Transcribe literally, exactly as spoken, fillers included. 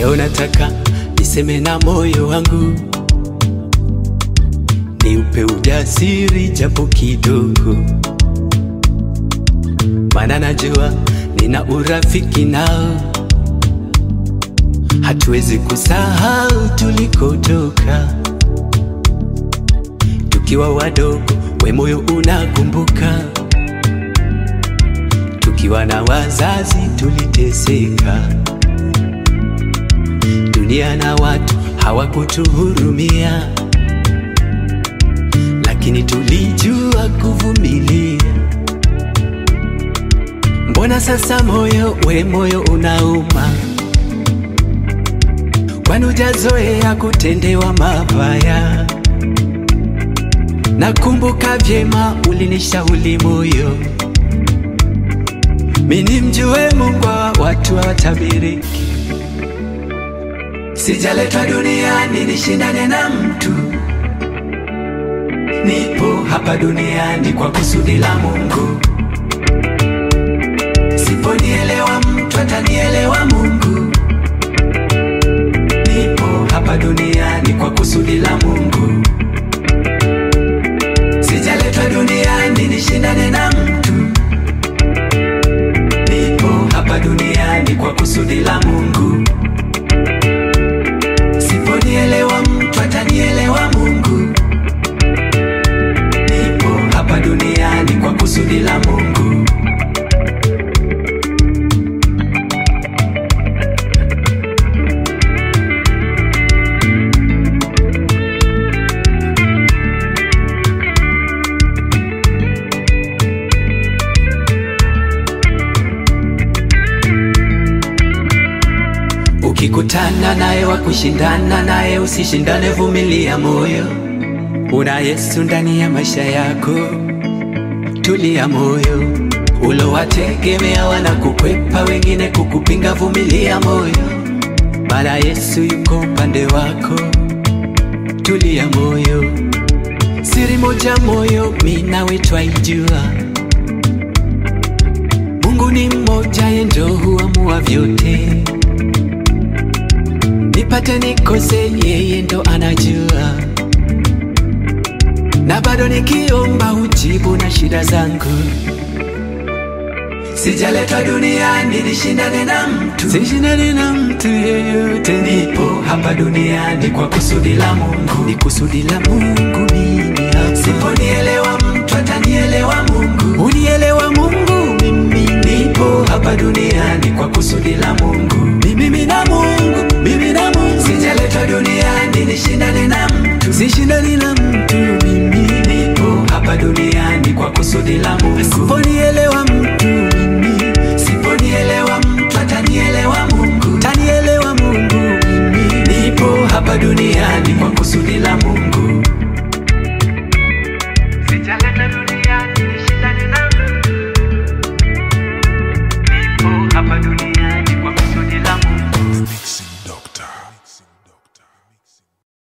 Leo nataka niseme na moyo wangu, niupe ujasiri japo kidogo, maana najua nina urafiki nao. Hatuwezi kusahau tulikotoka, tukiwa wadogo we moyo unakumbuka. Tukiwa na wazazi tuliteseka, dunia na watu hawakutuhurumia, lakini tulijua kuvumilia. Mbona sasa moyo we moyo unauma? Kwani hujazoea kutendewa mabaya? Nakumbuka vyema ulinishauri moyo, mimi mjue Mungu wa watu hawatabiriki. Sijaletwa duniani nishindane na mtu, nipo hapa duniani kwa kusudi la Mungu. Siponielewa mtu atanielewa Mungu. Nipo hapa duniani kwa kusudi la Mungu. Sijaletwa duniani nishindane na mtu, nipo hapa duniani kwa kusudi la Mungu. Siponielewa mtu atanielewa Mungu. Nipo hapa duniani kwa kusudi la Mungu. Ukikutana naye wa kushindana naye, usishindane, vumilia moyo. Una Yesu ndani ya maisha yako, tulia moyo. Ulowategemea wanakukwepa, wengine kukupinga, vumilia moyo. Bala Yesu yuko upande wako, tulia moyo. Siri moja moyo mimi nawe twaijua, Mungu ni mmoja, yeye ndo huamua vyote. Nipate nikose, yeye ndo anajua, na bado nikiomba ujibu na shida zangu. Sijaletwa duniani nishindane na mtu, sishindane na mtu yeyote. Nipo hapa duniani kwa kusudi la Mungu, ni kusudi la Mungu.